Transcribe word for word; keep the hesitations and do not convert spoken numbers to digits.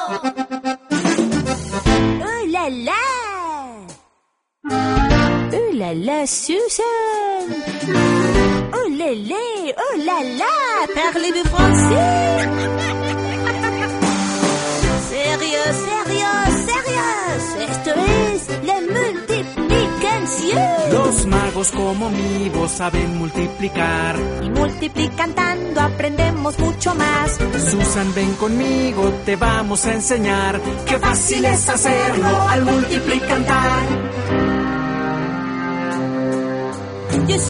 Oh là là! Oh là là, Susan! Oh là là! Oh là là! Parlez-vous français? Sérieux, sérieux, sérieux. Esto es la multiplicación. Los magos como mi voz saben multiplicar. Y multiplicando aprendemos mucho más. Susan, ven conmigo, te vamos a enseñar. Qué fácil es hacerlo al multiplicar.